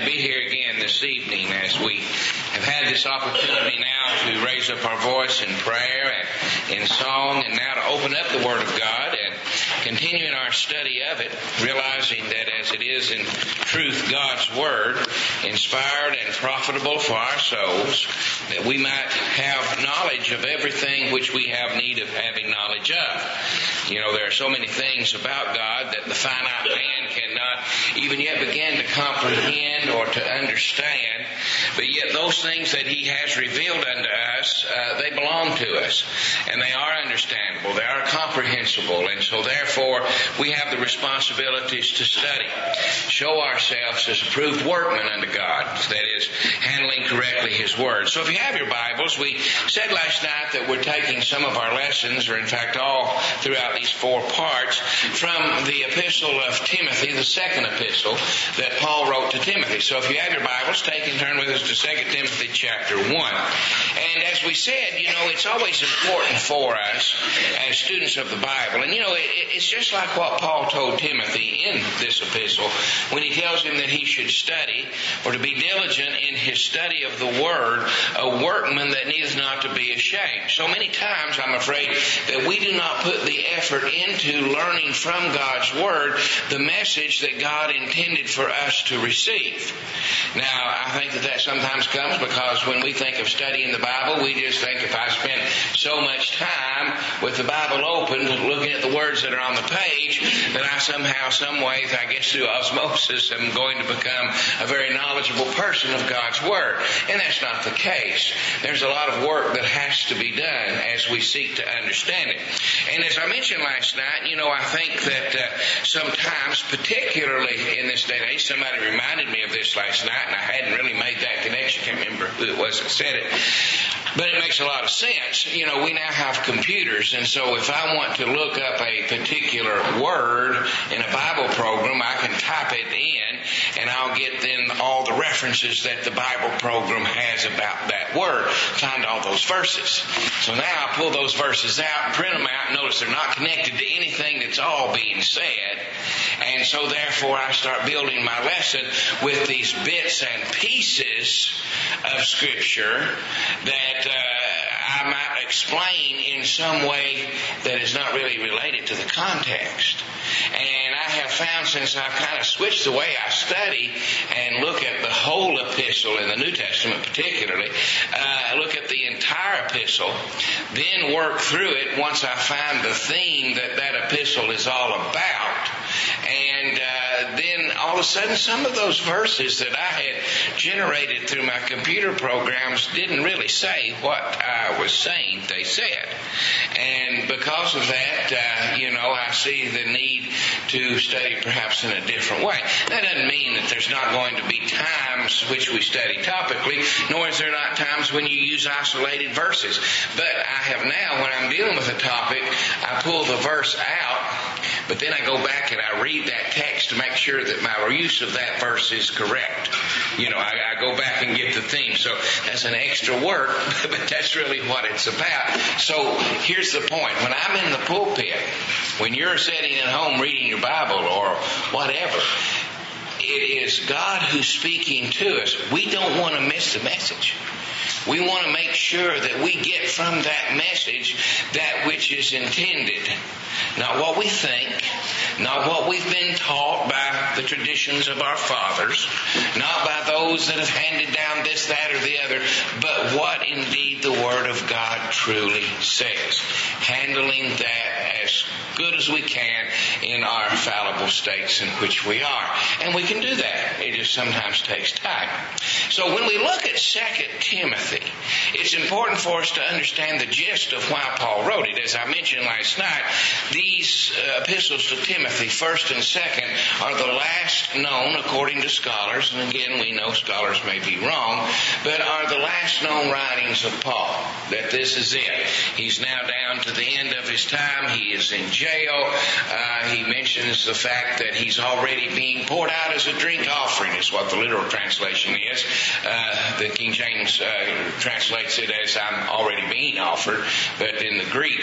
be here again this evening as we have had this opportunity now to raise up our voice in prayer and in song, and now to open up the Word of God and continue in our study of it, realizing that as it is in truth God's Word, inspired and profitable for our souls, that we might have knowledge of everything which we have need of having knowledge of. You know, there are so many things about God that the finite man cannot even yet begin to comprehend or to understand, but yet those things that He has revealed unto us, they belong to us, and they are understandable, they are comprehensible, and so therefore we have the responsibilities to study, show ourselves as approved workmen unto God, that is, handling correctly His Word. So if you have your Bibles, we said last night that we're taking some of our lessons, or in fact all throughout these 4 parts, from the epistle of Timothy, the second epistle that Paul wrote to Timothy. So if you have your Bibles, take and turn with us to 2 Timothy chapter 1. And as we said, you know, it's always important for us as students of the Bible. And you know, it's just like what Paul told Timothy in this epistle when he tells him that he should study, or to be diligent in his study of the Word, a workman that needs not to be ashamed. So many times, I'm afraid, that we do not put the effort into learning from God's Word the message that God intended for us to receive. Now, I think that sometimes comes because when we think of studying the Bible, we just think if I spend so much time with the Bible open, looking at the words that are on the page, that I somehow, some way, I guess through osmosis, am going to become a very knowledgeable person of God's Word. And that's not the case. There's a lot of work that has to be done as we seek to understand it. And as I mentioned last night, you know, I think that sometimes, particularly in this day and age, somebody reminded me of this last night, and I hadn't really made that connection. I can't remember who it was that said it. But it makes a lot of sense. You know, we now have computers, and so if I want to look up a particular word in a Bible program, I can type it in, and I'll get then all the references that the Bible program has about that word, find all those verses. So now I pull those verses out, print them out, and notice they're not connected to anything that's all being said. And so therefore I start building my lesson with these bits and pieces of Scripture that I might explain in some way that is not really related to the context. And I have found, since I've kind of switched the way I study and look at the whole epistle in the New Testament particularly, look at the entire epistle, then work through it once I find the theme that epistle is all about, and then all of a sudden some of those verses that I had generated through my computer programs didn't really say what I was saying they said. And because of that, you know, I see the need to study perhaps in a different way. That doesn't mean that there's not going to be times which we study topically, nor is there not times when you use isolated verses. But I have now, when I'm dealing with a topic, I pull the verse out, but then I go back and I read that text to make sure that my use of that verse is correct. You know, I go back and get the theme. So that's an extra work, but that's really what it's about. So here's the point. When I'm in the pulpit, when you're sitting at home reading your Bible or whatever, it is God who's speaking to us. We don't want to miss the message. We want to make sure that we get from that message that which is intended. Not what we think, not what we've been taught by the traditions of our fathers, not by those that have handed down this, that, or the other, but what indeed the Word of God truly says. Handling that as good as we can in our fallible states in which we are. And we can do that. It just sometimes takes time. So when we look at 2 Timothy, it's important for us to understand the gist of why Paul wrote it. As I mentioned last night, these epistles to Timothy, 1st and 2nd, are the last known, according to scholars, and again we know scholars may be wrong, but are the last known writings of Paul, that this is it. He's now down to the end of his time. He is in jail. He mentions the fact that he's already being poured out as a drink offering, is what the literal translation is. The King James translates it as I'm already being offered, but in the Greek,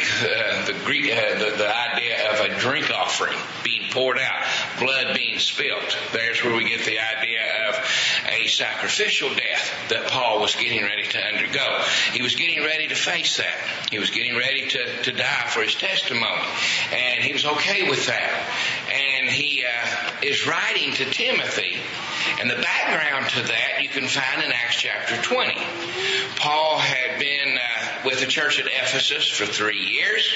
the idea of a drink offering being poured out, blood being spilt. There's where we get the idea of a a sacrificial death that Paul was getting ready to undergo. He was getting ready to face that. He was getting ready to die for his testimony. And he was okay with that. And he is writing to Timothy. And the background to that you can find in Acts chapter 20. Paul had been with the church at Ephesus for 3 years.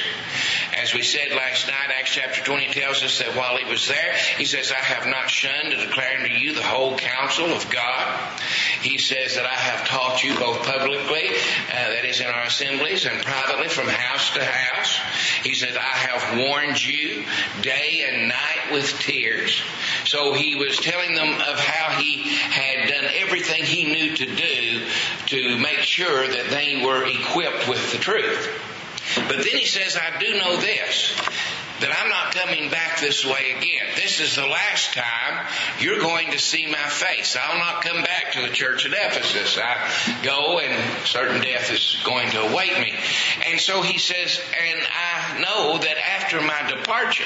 As we said last night, Acts chapter 20 tells us that while he was there, he says, I have not shunned to declare unto you the whole counsel of God. He says that I have taught you both publicly, that is in our assemblies, and privately from house to house. He said, I have warned you day and night with tears. So he was telling them of how he had done everything he knew to do to make sure that they were equipped with the truth. But then he says, I do know this, that I'm not coming back this way again. This is the last time you're going to see my face. I'll not come back to the church at Ephesus. I go and certain death is going to await me. And so he says, and I know that after my departure,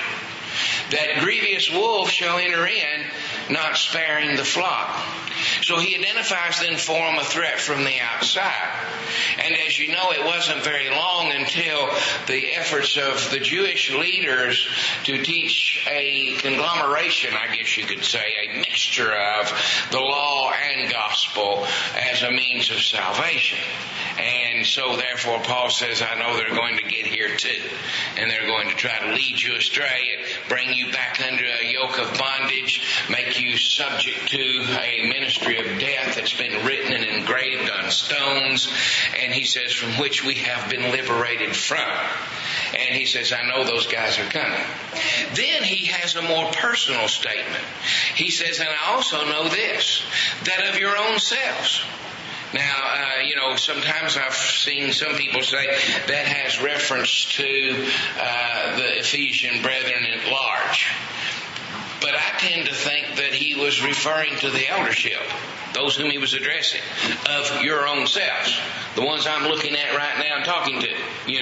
that grievous wolves shall enter in, not sparing the flock. So he identifies then for them a threat from the outside. And as you know, it wasn't very long until the efforts of the Jewish leaders to teach a conglomeration, I guess you could say, a mixture of the law and gospel as a means of salvation. And so therefore Paul says, I know they're going to get here too. And they're going to try to lead you astray and bring you back under a yoke of bondage, make you subject to a ministry of death that's been written and engraved on stones. And he says, from which we have been liberated from. And he says, I know those guys are coming. Then he has a more personal statement. He says, and I also know this, that of your own selves. Now, sometimes I've seen some people say that has reference to the Ephesian brethren at large. But I tend to think that he was referring to the eldership, those whom he was addressing, of your own selves. The ones I'm looking at right now and talking to,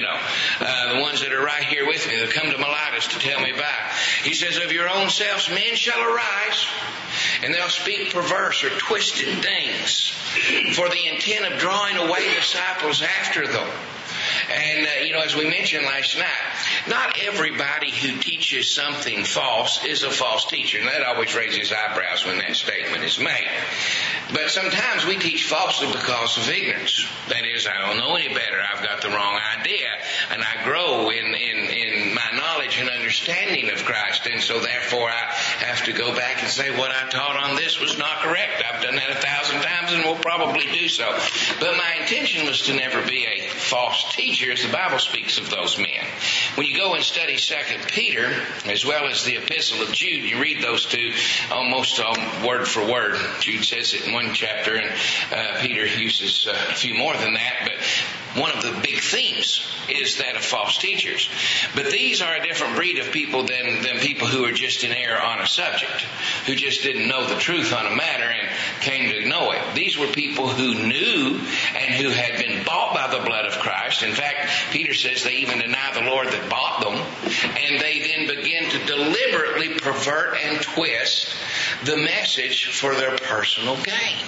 the ones that are right here with me, that come to Miletus to tell me about. He says, of your own selves men shall arise, and they'll speak perverse or twisted things for the intent of drawing away disciples after them. And, as we mentioned last night, not everybody who teaches something false is a false teacher. And that always raises eyebrows when that statement is made. But sometimes we teach falsely because of ignorance. That is, I don't know any better. I've got the wrong idea. And I grow in my knowledge and understanding of Christ. And so therefore I have to go back and say what I taught on this was not correct. I've done that 1,000 times and will probably do so. But my intention was to never be a false teacher, as the Bible speaks of those men. When you go and study 2 Peter, as well as the Epistle of Jude, you read those two almost word for word. Jude says it in one chapter, and Peter uses a few more than that, but one of the big themes is that of false teachers. But these are a different breed of people than people who are just in error on a subject, who just didn't know the truth on a matter and came to know it. These were people who knew and who had been bought by the blood of Christ. In fact, Peter says they even deny the Lord that bought them, and they then begin to deliberately pervert and twist the message for their personal gain.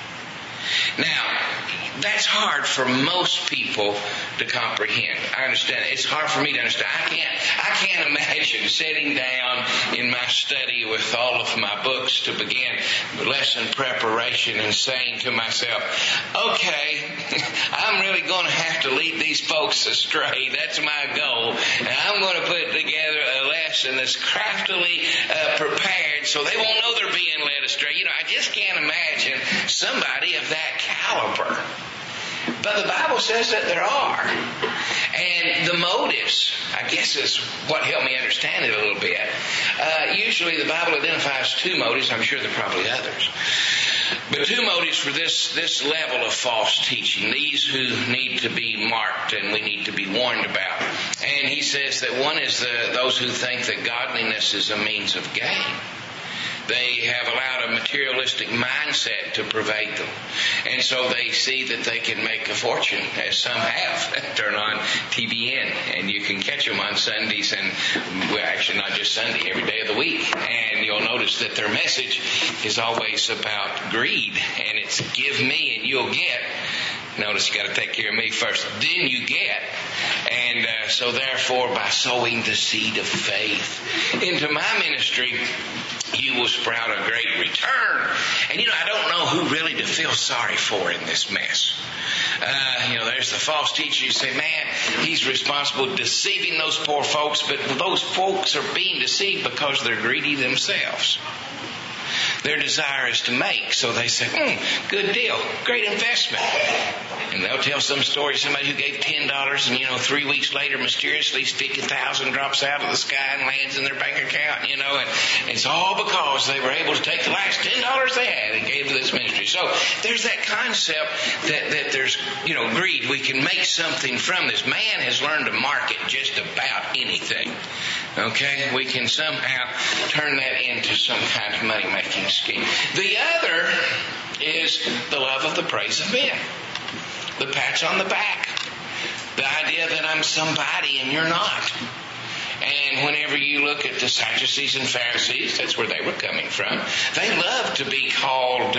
Now, that's hard for most people to comprehend. I understand it. It's hard for me to understand. I can't imagine sitting down in my study with all of my books to begin lesson preparation and saying to myself, okay, I'm really going to have to lead these folks astray. That's my goal. And I'm going to put together a lesson that's craftily prepared so they won't know they're being led astray. I just can't imagine somebody of that caliber. But the Bible says that there are. And the motives, I guess, is what helped me understand it a little bit. Usually the Bible identifies two motives. I'm sure there are probably others. But two motives for this level of false teaching. These who need to be marked and we need to be warned about. And he says that one is those who think that godliness is a means of gain. They have allowed a materialistic mindset to pervade them. And so they see that they can make a fortune, as some have. Turn on TBN, and you can catch them on Sundays, and well, actually not just Sunday, every day of the week. And you'll notice that their message is always about greed, and it's give me and you'll get. Notice you got to take care of me first, then you get. And so therefore, by sowing the seed of faith into my ministry, you will sprout a great return. And I don't know who really to feel sorry for in this mess. There's the false teacher. You say, man, he's responsible deceiving those poor folks, but those folks are being deceived because they're greedy themselves. Their desire is to make, so they say, good deal, great investment. And they'll tell some story, somebody who gave $10 and, 3 weeks later, mysteriously $50,000 drops out of the sky and lands in their bank account, and it's all because they were able to take the last $10 they had and gave to this ministry. So there's that concept that there's, greed. We can make something from this. Man has learned to market just about anything. Okay? We can somehow turn that into some kind of money-making scheme. The other is the love of the praise of men. The pats on the back. The idea that I'm somebody and you're not. And whenever you look at the Sadducees and Pharisees, that's where they were coming from. They loved to be called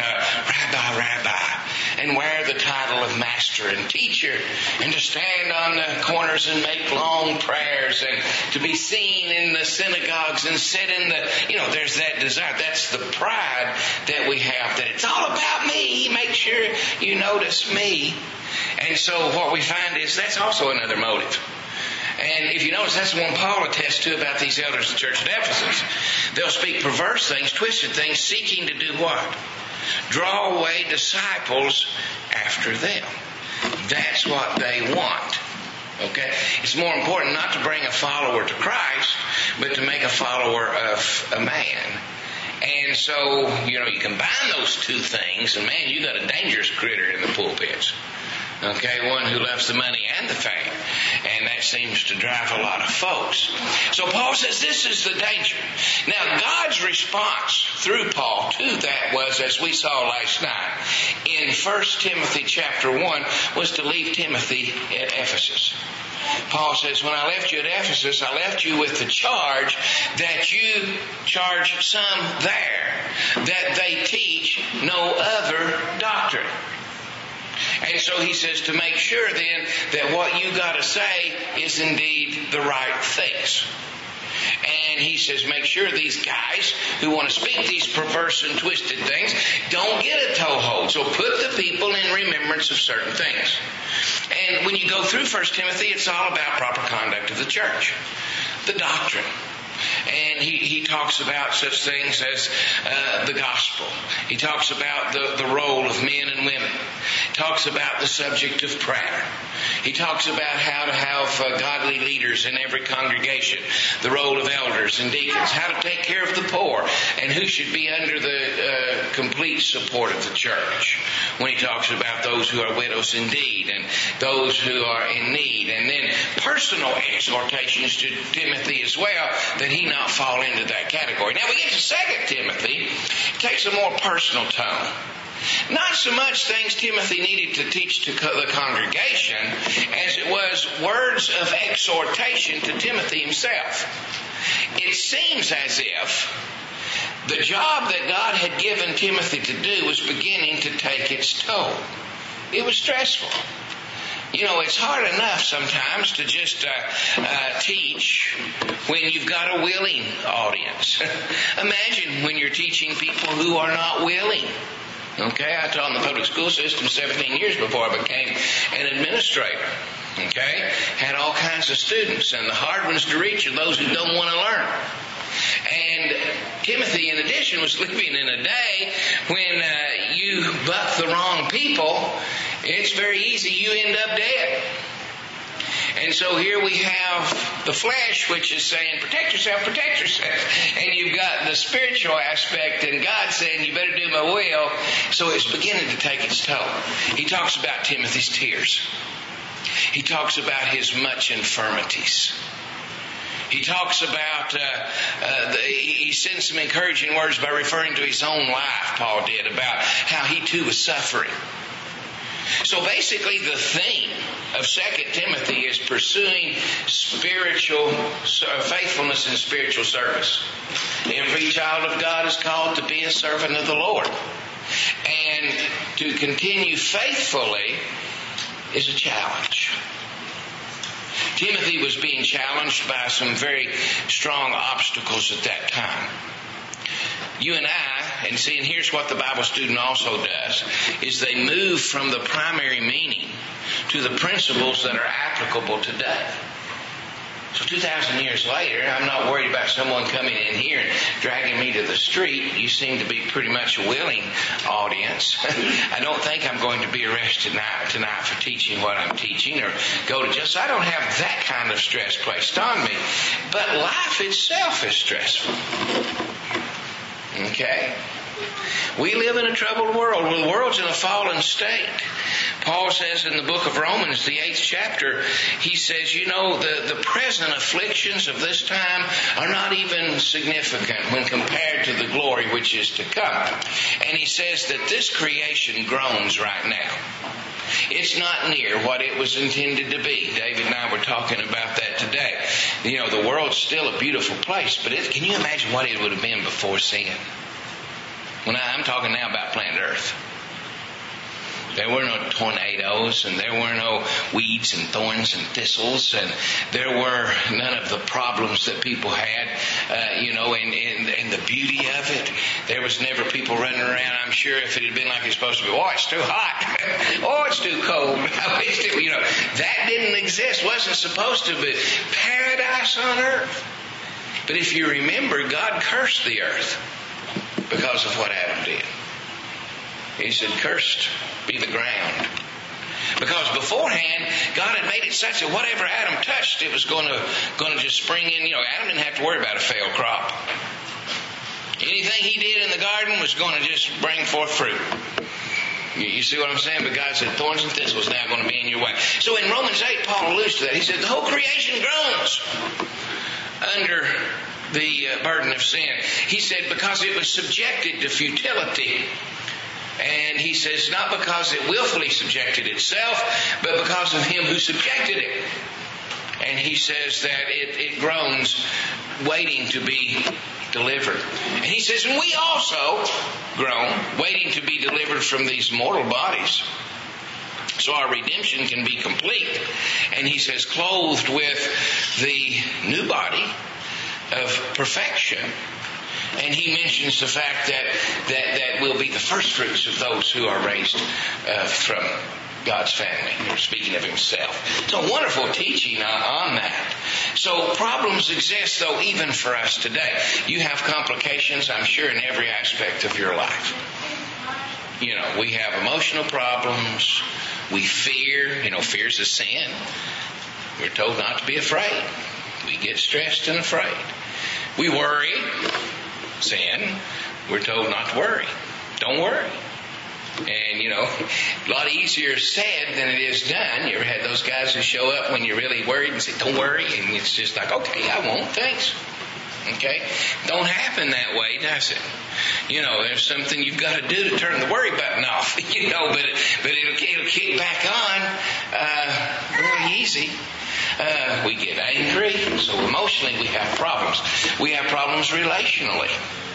Rabbi, and wear the title of master and teacher, and to stand on the corners and make long prayers, and to be seen in the synagogues and sit in the, there's that desire. That's the pride that we have, that it's all about me. Make sure you notice me. And so what we find is that's also another motive. And if you notice, that's the one Paul attests to about these elders of the church at Ephesus. They'll speak perverse things, twisted things, seeking to do what? Draw away disciples after them. That's what they want. Okay? It's more important not to bring a follower to Christ, but to make a follower of a man. And so, you combine those two things, and man, you got a dangerous critter in the pulpits. Okay, one who loves the money and the fame. And that seems to drive a lot of folks. So Paul says this is the danger. Now, God's response through Paul to that was, as we saw last night, in 1 Timothy chapter 1, was to leave Timothy at Ephesus. Paul says, when I left you at Ephesus, I left you with the charge that you charge some there, that they teach no other doctrine. And so he says to make sure then that what you got to say is indeed the right things. And he says make sure these guys who want to speak these perverse and twisted things don't get a toehold. So put the people in remembrance of certain things. And when you go through 1 Timothy, it's all about proper conduct of the church, the doctrine. And he talks about such things as the gospel. He talks about the role of men and women. He talks about the subject of prayer. He talks about how to have godly leaders in every congregation, the role of elders and deacons, how to take care of the poor, and who should be under the complete support of the church. When he talks about those who are widows indeed, and those who are in need. And then personal exhortations to Timothy as well, that he not fall into that category. Now we get to 2 Timothy. It takes a more personal tone. Not so much things Timothy needed to teach to the congregation as it was words of exhortation to Timothy himself. It seems as if the job that God had given Timothy to do was beginning to take its toll. It was stressful. It's hard enough sometimes to just teach when you've got a willing audience. Imagine when you're teaching people who are not willing. Okay, I taught in the public school system 17 years before I became an administrator. Okay, had all kinds of students, and the hard ones to reach are those who don't want to learn. And Timothy, in addition, was living in a day when you buck the wrong people, it's very easy you end up dead. And so here we have the flesh, which is saying, protect yourself, protect yourself. And you've got the spiritual aspect, and God saying, you better do my will. So it's beginning to take its toll. He talks about Timothy's tears. He talks about his much infirmities. He talks about, he sends some encouraging words by referring to his own life, Paul did, about how he too was suffering. So basically the theme of 2 Timothy is pursuing spiritual faithfulness in spiritual service. Every child of God is called to be a servant of the Lord. And to continue faithfully is a challenge. Timothy was being challenged by some very strong obstacles at that time. You and I, and here's what the Bible student also does, is they move from the primary meaning to the principles that are applicable today. So 2,000 years later, I'm not worried about someone coming in here and dragging me to the street. You seem to be pretty much a willing audience. I don't think I'm going to be arrested tonight for teaching what I'm teaching or go to jail. So I don't have that kind of stress placed on me. But life itself is stressful. Okay? We live in a troubled world. Well, the world's in a fallen state. Paul says in the book of Romans, the 8th chapter, he says, the present afflictions of this time are not even significant when compared to the glory which is to come. And he says that this creation groans right now. It's not near what it was intended to be. David and I were talking about that today. The world's still a beautiful place, but can you imagine what it would have been before sin? I'm talking now about planet Earth. There were no tornadoes, and there were no weeds and thorns and thistles, and there were none of the problems that people had, and the beauty of it. There was never people running around. I'm sure if it had been like it's supposed to be, it's too hot. It's too cold. That didn't exist. Wasn't supposed to be paradise on earth. But if you remember, God cursed the earth because of what Adam did. He said, cursed be the ground. Because beforehand, God had made it such that whatever Adam touched, it was going to just spring in. Adam didn't have to worry about a failed crop. Anything he did in the garden was going to just bring forth fruit. You see what I'm saying? But God said, thorns and thistles now going to be in your way. So in Romans 8, Paul alludes to that. He said, the whole creation groans under the burden of sin. He said, because it was subjected to futility. And he says, not because it willfully subjected itself, but because of him who subjected it. And he says that it groans, waiting to be delivered. And he says, and we also groan, waiting to be delivered from these mortal bodies, so our redemption can be complete. And he says, clothed with the new body of perfection. And he mentions the fact that we'll be the first fruits of those who are raised from God's family. Speaking of himself. It's a wonderful teaching on that. So problems exist, though, even for us today. You have complications, I'm sure, in every aspect of your life. We have emotional problems. We fear. Fear's a sin. We're told not to be afraid. We get stressed and afraid. We worry. Sin. We're told not to worry. Don't worry. And, a lot easier said than it is done. You ever had those guys who show up when you're really worried and say, don't worry? And it's just like, okay, I won't. Thanks. Okay? Don't happen that way, does it? There's something you've got to do to turn the worry button off, but it'll kick back on really easy. We get angry, so emotionally we have problems. We have problems relationally,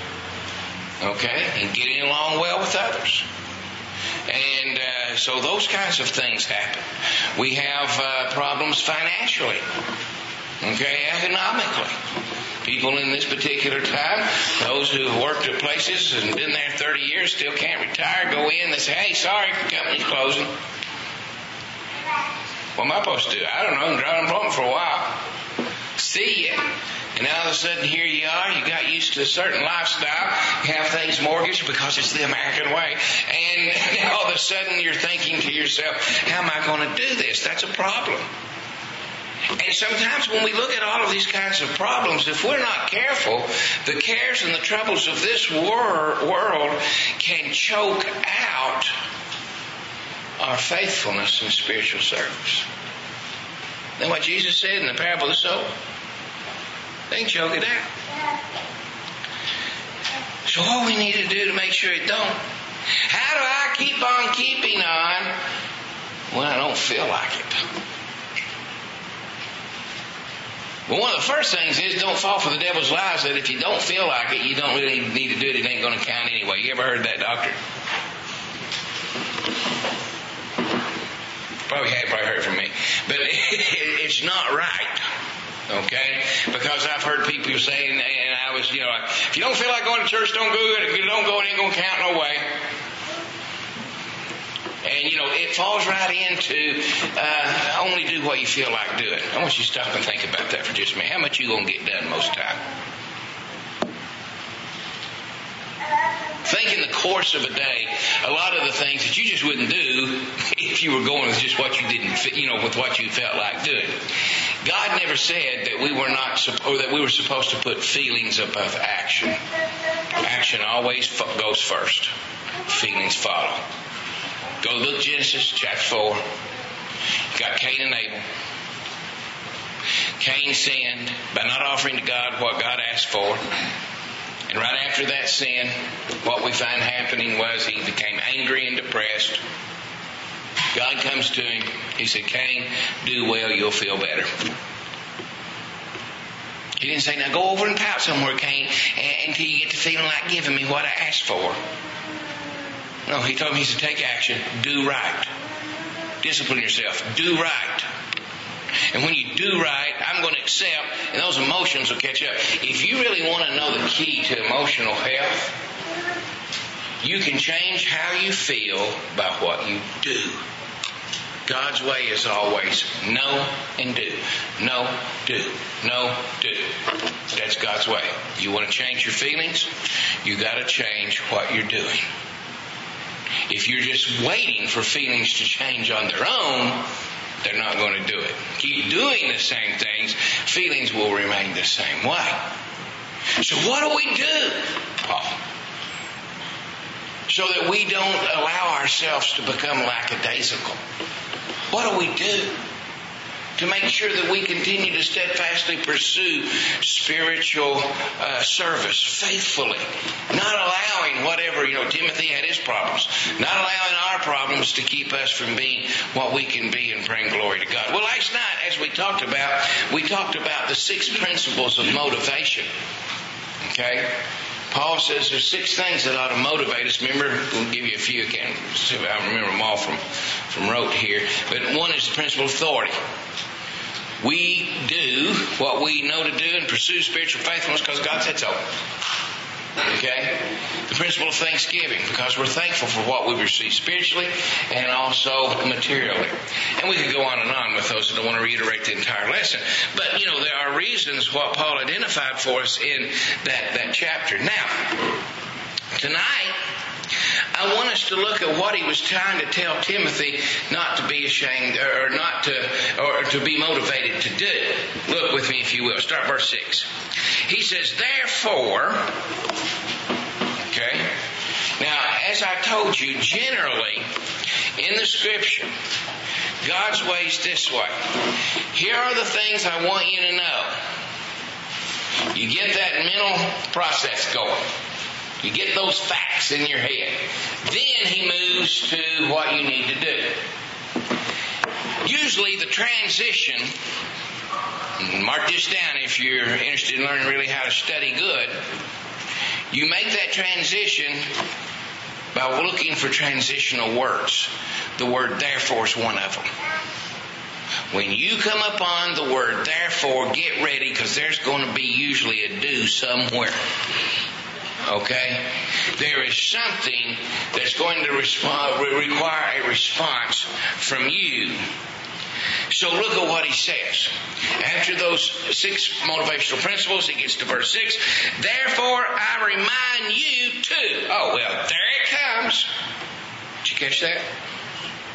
and getting along well with others. And so those kinds of things happen. We have problems financially, economically. People in this particular time, those who have worked at places and been there 30 years, still can't retire, go in, they say, hey, sorry, company's closing. What am I supposed to do? I don't know. I'm drawing unemployment for a while. See ya. And all of a sudden, here you are. You got used to a certain lifestyle. You have things mortgaged because it's the American way. And now all of a sudden, you're thinking to yourself, how am I going to do this? That's a problem. And sometimes when we look at all of these kinds of problems, if we're not careful, the cares and the troubles of this world can choke out our faithfulness in spiritual service. Then what Jesus said in the parable of the sower? They can choke it out. So what we need to do to make sure it don't? How do I keep on keeping on when I don't feel like it? Well, one of the first things is don't fall for the devil's lies that if you don't feel like it, you don't really need to do it. It ain't going to count anyway. You ever heard that, doctor? Probably heard it from me. But it's not right. Okay? Because I've heard people say, and I was, if you don't feel like going to church, don't go. If you don't go, it ain't going to count no way. And, it falls right into only do what you feel like doing. I want you to stop and think about that for just a minute. How much you going to get done most of the time? Think in the course of a day, a lot of the things that you just wouldn't do if you were going with just what you didn't, with what you felt like doing. God never said that we were that we were supposed to put feelings above action. Action always goes first. Feelings follow. Go look Genesis chapter 4. You got Cain and Abel. Cain sinned by not offering to God what God asked for. And right after that sin, what we find happening was he became angry and depressed. God comes to him. He said, Cain, do well, you'll feel better. He didn't say, now go over and pout somewhere, Cain, until you get to feeling like giving me what I asked for. No, he told him, he said, take action, do right. Discipline yourself, do right. And when you do right, I'm going to accept, and those emotions will catch up. If you really want to know the key to emotional health, you can change how you feel by what you do. God's way is always know and do. Know, do. Know, do. That's God's way. You want to change your feelings? You got to change what you're doing. If you're just waiting for feelings to change on their own, they're not going to do it. Keep doing the same things, feelings will remain the same way. So what do we do, Paul? So that we don't allow ourselves to become lackadaisical. What do we do to make sure that we continue to steadfastly pursue spiritual service faithfully? Not allowing whatever, Timothy had his problems. Not allowing our problems to keep us from being what we can be and bring glory to God. Well, last night, as we talked about the 6 principles of motivation. Okay? Paul says there's 6 things that ought to motivate us. Remember, we'll give you a few. I remember them all from rote here. But one is the principle of authority. We do what we know to do and pursue spiritual faithfulness because God said so. Okay? The principle of thanksgiving, because we're thankful for what we've received spiritually and also materially. And we could go on with those. I don't want to reiterate the entire lesson. But, there are reasons what Paul identified for us in that chapter. Now, tonight, I want us to look at what he was trying to tell Timothy not to be ashamed or to be motivated to do. Look with me, if you will. Start verse 6. He says, therefore, okay. Now, as I told you, generally in the Scripture, God's way is this way. Here are the things I want you to know. You get that mental process going. You get those facts in your head. Then he moves to what you need to do. Usually the transition, mark this down if you're interested in learning really how to study good, you make that transition by looking for transitional words. The word therefore is one of them. When you come upon the word therefore, get ready, because there's going to be usually a do somewhere. Okay? There is something that's going to require a response from you. So look at what he says. After those 6 motivational principles, he gets to verse 6. Therefore, I remind you too. Oh, well, there it comes. Did you catch that?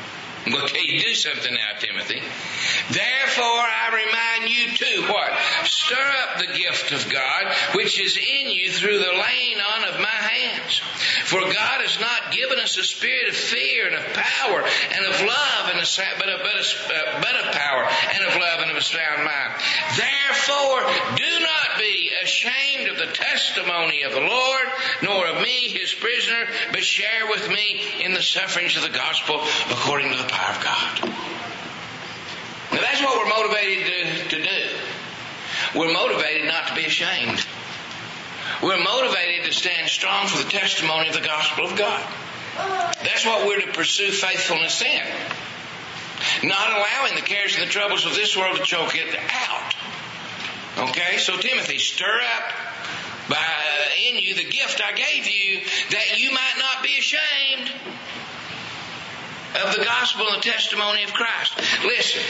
Okay, you do something now, Timothy. Therefore, I remind you too, what? Stir up the gift of God, which is in you through the laying on of my hands. For God has not given us a spirit of fear and of power and of love, but of power and of love and of a sound mind. Therefore, do not be ashamed of the testimony of the Lord, nor of me, his prisoner, but share with me in the sufferings of the gospel according to the power of God. Now that's what we're motivated to do. We're motivated not to be ashamed. We're motivated to stand strong for the testimony of the gospel of God. That's what we're to pursue faithfulness in. Not allowing the cares and the troubles of this world to choke it out. Okay, so Timothy, stir up in you the gift I gave you, that you might not be ashamed of the gospel and the testimony of Christ. Listen,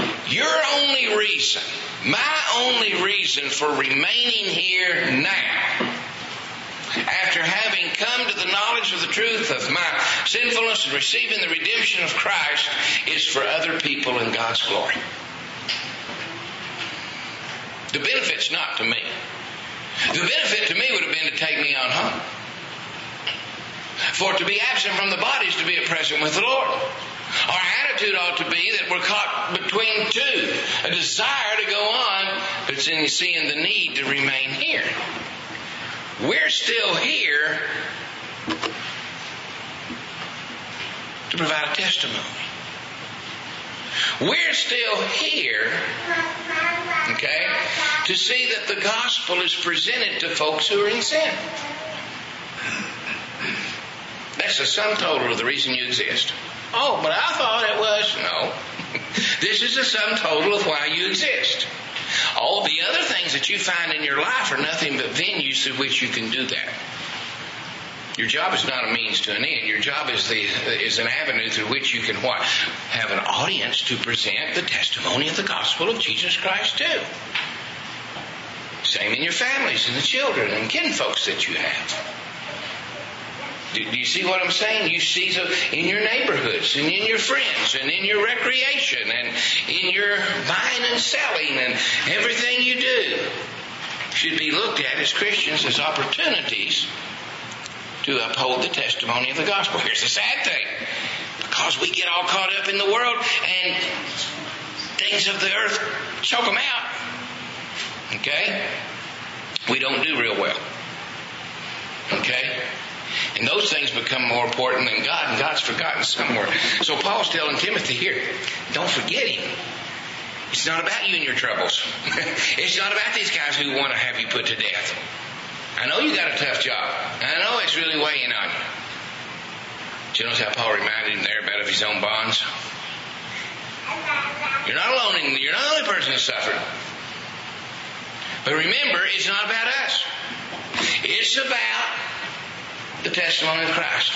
my only reason for remaining here now, after having come to the knowledge of the truth of my sinfulness and receiving the redemption of Christ, is for other people in God's glory. The benefit's not to me. The benefit to me would have been to take me on home. For to be absent from the body is to be present with the Lord. Our attitude ought to be that we're caught between two. A desire to go on, but seeing the need to remain here. We're still here to provide a testimony. We're still here, okay, to see that the gospel is presented to folks who are in sin. That's the sum total of the reason you exist. Oh, but I thought it was. No. This is the sum total of why you exist. All the other things that you find in your life are nothing but venues through which you can do that. Your job is not a means to an end. Your job is an avenue through which you can what? Have an audience to present the testimony of the gospel of Jesus Christ too. Same in your families and the children and kinfolks that you have. Do you see what I'm saying? You see in your neighborhoods and in your friends and in your recreation and in your buying and selling and everything you do should be looked at as Christians as opportunities to uphold the testimony of the gospel. Here's the sad thing. Because we get all caught up in the world and things of the earth choke them out. Okay? We don't do real well. Okay? And those things become more important than God, and God's forgotten somewhere. So Paul's telling Timothy here, don't forget him. It's not about you and your troubles. It's not about these guys who want to have you put to death. I know you got a tough job. I know it's really weighing on you. Do you notice how Paul reminded him there about of his own bonds? You're not alone. You're not the only person who suffered. But remember, it's not about us. It's about the testimony of Christ.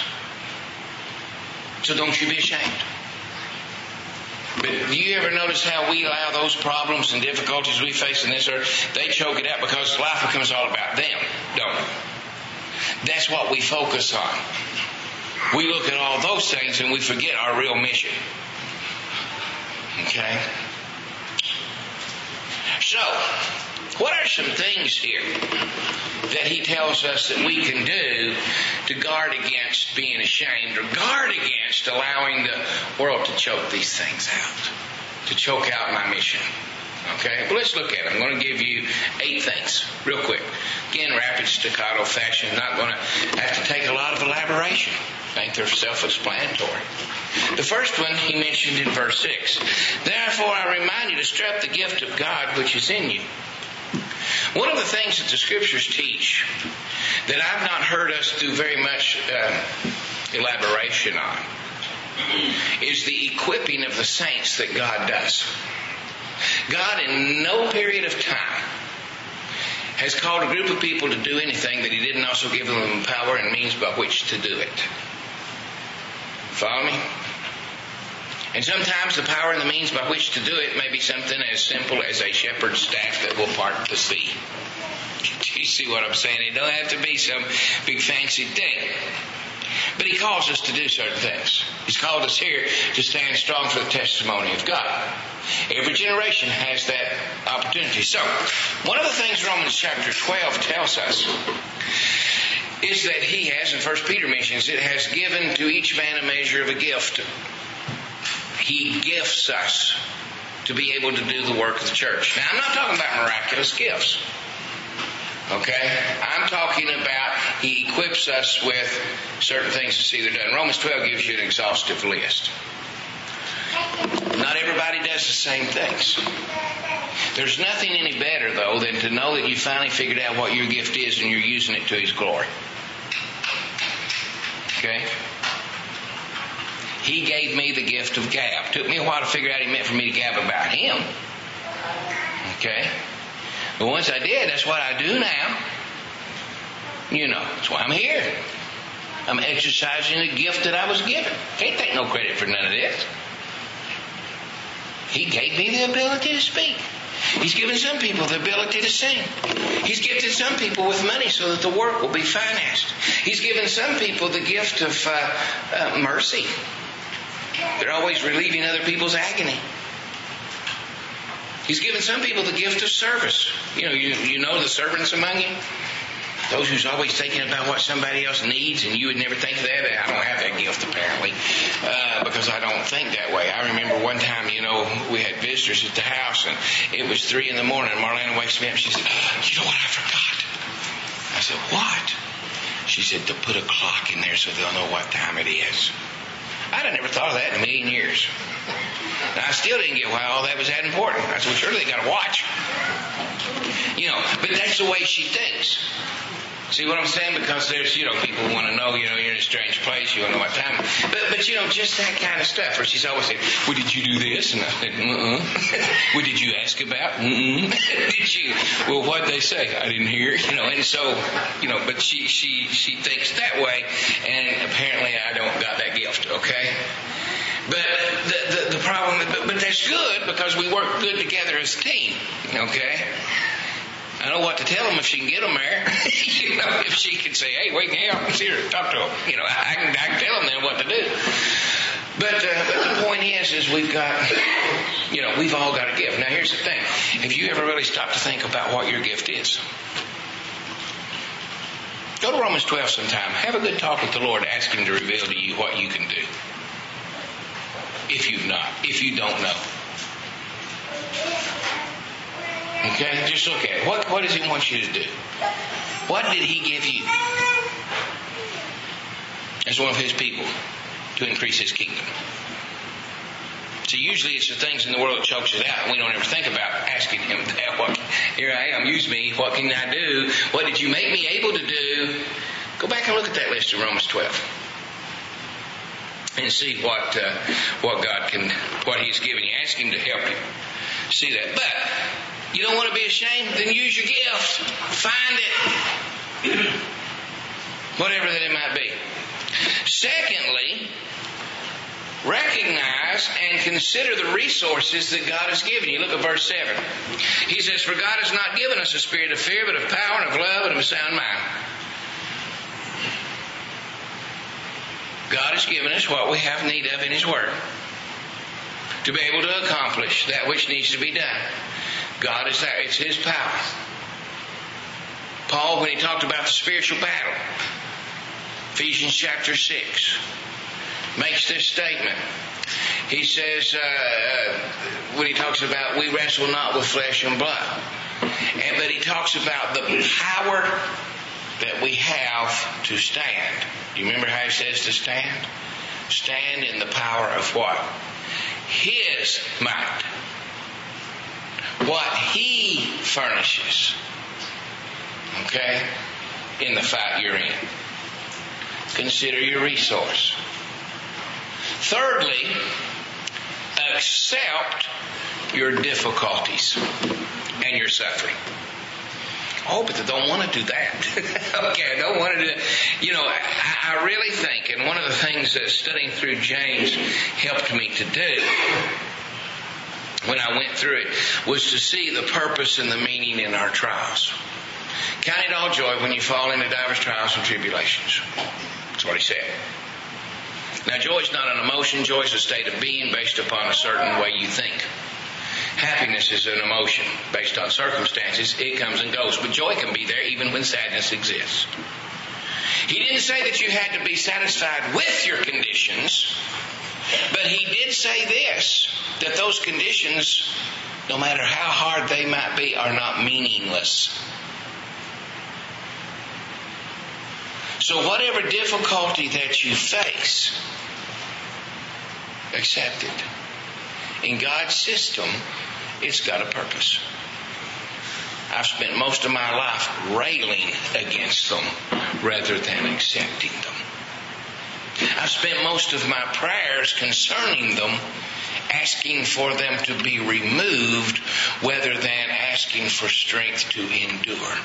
So don't you be ashamed. But do you ever notice how we allow those problems and difficulties we face in this earth, they choke it out because life becomes all about them, don't it? That's what we focus on. We look at all those things and we forget our real mission. Okay? So, what are some things here that he tells us that we can do to guard against being ashamed or guard against allowing the world to choke these things out, to choke out my mission? Okay, well, let's look at it. I'm going to give you 8 things real quick. Again, rapid staccato fashion. Not going to have to take a lot of elaboration. I think they're self-explanatory. The first one he mentioned in verse 6. Therefore, I remind you to stir up the gift of God which is in you. One of the things that the Scriptures teach that I've not heard us do very much elaboration on is the equipping of the saints that God does. God in no period of time has called a group of people to do anything that He didn't also give them power and means by which to do it. Follow me? And sometimes the power and the means by which to do it may be something as simple as a shepherd's staff that will part the sea. Do you see what I'm saying? It don't have to be some big fancy thing. But He calls us to do certain things. He's called us here to stand strong for the testimony of God. Every generation has that opportunity. So, one of the things Romans chapter 12 tells us is that He has, and 1 Peter mentions it, has given to each man a measure of a gift. He gifts us to be able to do the work of the church. Now, I'm not talking about miraculous gifts. Okay? I'm talking about He equips us with certain things to see they're done. Romans 12 gives you an exhaustive list. Not everybody does the same things. There's nothing any better, though, than to know that you finally figured out what your gift is and you're using it to His glory. Okay? He gave me the gift of gab. Took me a while to figure out He meant for me to gab about Him. Okay? But once I did, that's what I do now. You know, that's why I'm here. I'm exercising the gift that I was given. Can't take no credit for none of this. He gave me the ability to speak. He's given some people the ability to sing. He's gifted some people with money so that the work will be financed. He's given some people the gift of mercy. They're always relieving other people's agony. He's given some people the gift of service. You know the servants among you? Those who's always thinking about what somebody else needs, and you would never think that. I don't have that gift, apparently, because I don't think that way. I remember one time, we had visitors at the house, and it was 3 a.m, and Marlena wakes me up, and she said, "You know what I forgot?" I said, "What?" She said, "To put a clock in there so they'll know what time it is." I'd have never thought of that in a million years. And I still didn't get why all that was that important. I said, "Well, surely they got to watch." But that's the way she thinks. See what I'm saying? Because there's, people want to know, you're in a strange place, you don't know what time. But just that kind of stuff. Or she's always saying, "Well, did you do this?" And I said, "Well, did you ask about?" Did you? "Well, what'd they say?" "I didn't hear." And so, but she thinks that way, and apparently I don't got that gift, okay? But the problem, but that's good because we work good together as a team, okay? I know what to tell them if she can get them there. If she can say, "Hey, wait, help, see her, talk to them." I can tell them then what to do. But the point is we've got, we've all got a gift. Now, here's the thing. Have you ever really stopped to think about what your gift is? Go to Romans 12 sometime. Have a good talk with the Lord. Ask Him to reveal to you what you can do. If you don't know. Okay, just look at it. What does He want you to do? What did He give you as one of His people to increase His kingdom? See, usually it's the things in the world that chokes it out, and we don't ever think about asking Him that. Here I am, use me. What can I do? What did you make me able to do? Go back and look at that list in Romans 12. And see what God can, what He's given you. Ask Him to help you see that. But you don't want to be ashamed? Then use your gift. Find it. Whatever that it might be. Secondly, recognize and consider the resources that God has given you. Look at verse 7. He says, "For God has not given us a spirit of fear, but of power and of love and of a sound mind." God has given us what we have need of in His Word to be able to accomplish that which needs to be done. God is there. It's His power. Paul, when he talked about the spiritual battle, Ephesians chapter 6, makes this statement. He says, when he talks about we wrestle not with flesh and blood, but he talks about the power that we have to stand. Do you remember how he says to stand? Stand in the power of what? His might. What He furnishes. Okay? In the fight you're in. Consider your resource. Thirdly, accept your difficulties and your suffering. Oh, but I don't want to do that. Okay, I don't want to do that. I really think, and one of the things that studying through James helped me to do when I went through it was to see the purpose and the meaning in our trials. Count it all joy when you fall into diverse trials and tribulations. That's what he said. Now, joy is not an emotion. Joy is a state of being based upon a certain way you think. Happiness is an emotion based on circumstances. It comes and goes. But joy can be there even when sadness exists. He didn't say that you had to be satisfied with your conditions, but he did say this, that those conditions, no matter how hard they might be, are not meaningless. So whatever difficulty that you face, accept it. In God's system, it's got a purpose. I've spent most of my life railing against them rather than accepting them. I've spent most of my prayers concerning them asking for them to be removed rather than asking for strength to endure.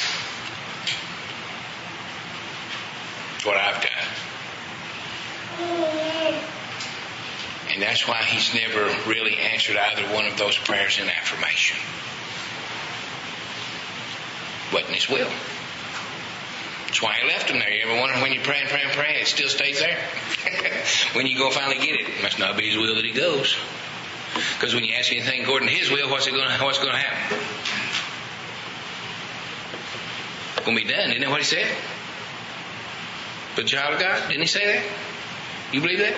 That's what I've done. And that's why he's never really answered either one of those prayers in affirmation. Wasn't his will. That's why he left them there. You ever wonder when you pray, it still stays there? When you go finally get it, it must not be his will that he goes. Because when you ask anything according to his will, what's going to happen? It's going to be done. Isn't that what he said? But child of God, didn't he say that? You believe that?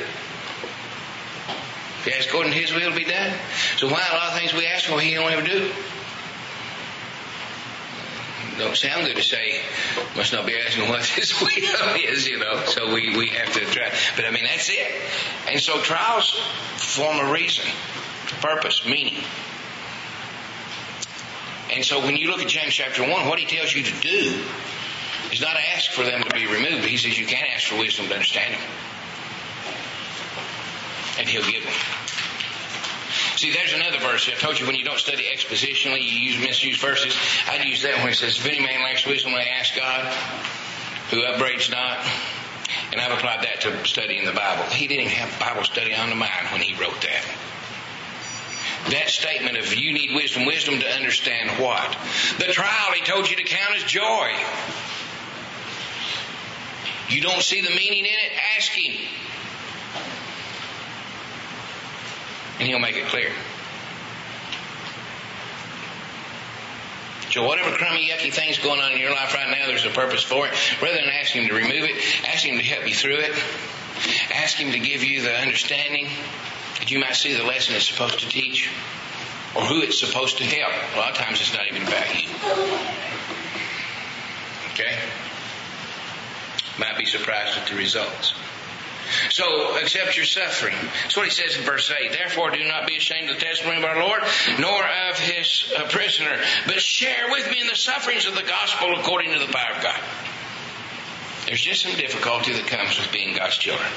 If you ask according to his will, it'll be done. So why a lot of things we ask for, he don't ever do? Don't sound good to say, must not be asking what his will is, so we have to try. But I mean, that's it. And so trials form a reason, purpose, meaning. And so when you look at James chapter 1, what he tells you to do is not ask for them to be removed, but he says you can't ask for wisdom to understand them. And he'll give them. See, there's another verse. I told you when you don't study expositionally, you misuse verses. I'd use that when it says, if any man lacks wisdom, let him ask God, who upbraids not. And I've applied that to studying the Bible. He didn't even have Bible study on the mind when he wrote that. That statement of you need wisdom to understand what? The trial he told you to count as joy. You don't see the meaning in it? Ask him. And he'll make it clear. So whatever crummy, yucky thing's going on in your life right now, there's a purpose for it. Rather than ask him to remove it, ask him to help you through it. Ask him to give you the understanding that you might see the lesson it's supposed to teach or who it's supposed to help. A lot of times it's not even about you. Okay? Might be surprised at the results. So, accept your suffering. That's what he says in verse 8. Therefore, do not be ashamed of the testimony of our Lord, nor of his prisoner, but share with me in the sufferings of the gospel according to the power of God. There's just some difficulty that comes with being God's children.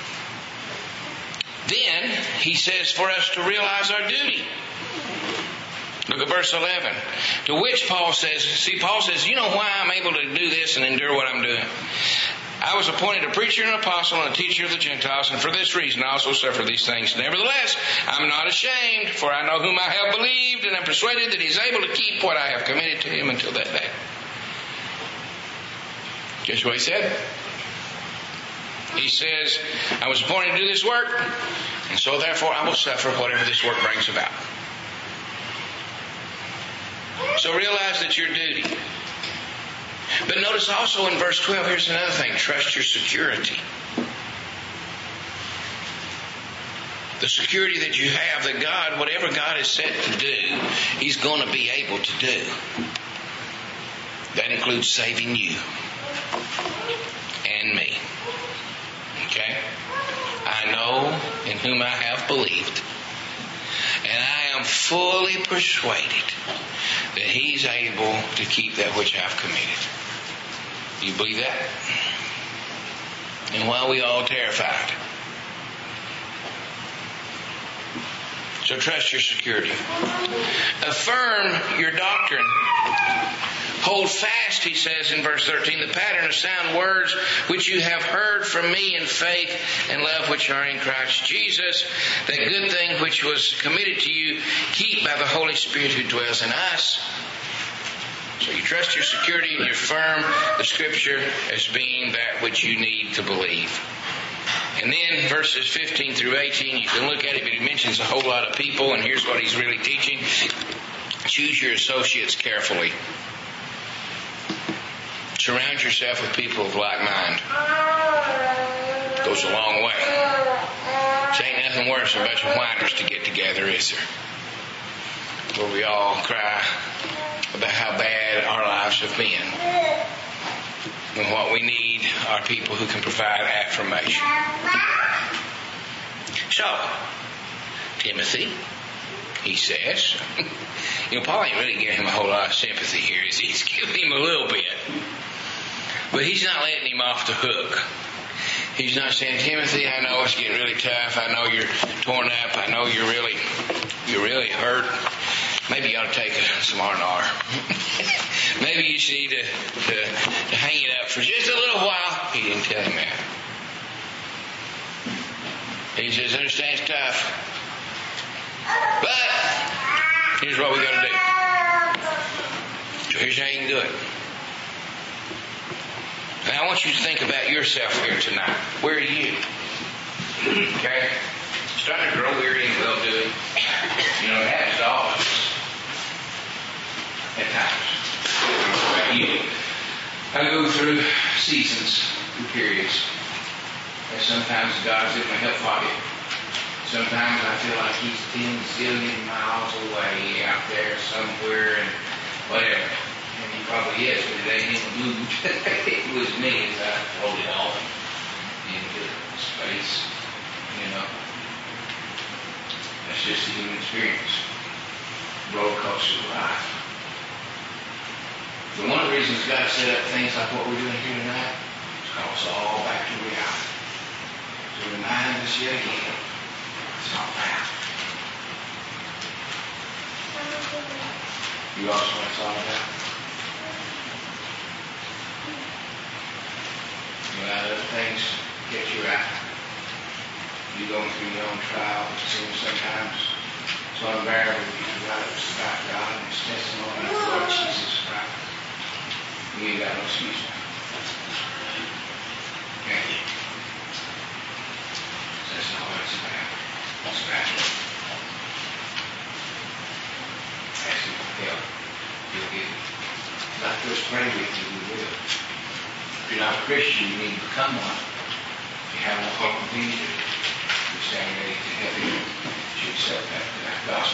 Then, he says for us to realize our duty. Look at verse 11. To which Paul says, you know why I'm able to do this and endure what I'm doing? I was appointed a preacher and an apostle and a teacher of the Gentiles, and for this reason I also suffer these things. Nevertheless, I'm not ashamed, for I know whom I have believed, and am persuaded that he's able to keep what I have committed to him until that day. Guess what he said? He says, I was appointed to do this work, and so therefore I will suffer whatever this work brings about. So realize that your duty. But notice also in verse 12, here's another thing. Trust your security. The security that you have that God, whatever God is set to do, he's going to be able to do. That includes saving you and me. Okay? I know in whom I have believed. And I am fully persuaded that he's able to keep that which I've committed. Do you believe that? And why are we all terrified? So trust your security. Affirm your doctrine. Hold fast, he says in verse 13, the pattern of sound words which you have heard from me in faith and love which are in Christ Jesus. That good thing which was committed to you, keep by the Holy Spirit who dwells in us. So you trust your security and you affirm the Scripture as being that which you need to believe. And then verses 15 through 18, you can look at it, but he mentions a whole lot of people, and here's what he's really teaching. Choose your associates carefully. Surround yourself with people of like mind. Goes a long way. There ain't nothing worse than a bunch of whiners to get together, is there? Where we all cry about how bad our lives have been. And what we need are people who can provide affirmation. So, Timothy, he says, Paul ain't really giving him a whole lot of sympathy here, is he? He's giving him a little bit. But he's not letting him off the hook. He's not saying, Timothy, I know it's getting really tough. I know you're torn up. I know you're really hurt. Maybe you ought to take some R&R. Maybe you just need to hang it up for just a little while. He didn't tell him that. He says, understand it's tough. But here's what we got to do. So here's how you can do it. Now I want you to think about yourself here tonight. Where are you? Okay? Starting to grow weary and well-doing. It happens to all of us. At times. About you. I go through seasons and periods. And sometimes God's in my hip pocket. Sometimes I feel like He's 10 zillion miles away out there somewhere and whatever. And He probably is, but it ain't in the mood. It was me as I rolled it off into space. That's just the human experience. Roller coaster of life. But one of the reasons God set up things like what we're doing here tonight is to call us all back to reality. To remind us yet again it's all about. You also know what it's all about? Other things get you out. You're going through your own trial. It seems sometimes so unbearable if you forgot it was about God and His testimony of the Lord Jesus Christ. You ain't got no excuse now. Okay? That's not what it's about. It's about ask Him for help. He'll give it. Not just pray with you, He will. If you're not a Christian, you need to become one. If you have no hope of being, you stand ready to help you. You accept that God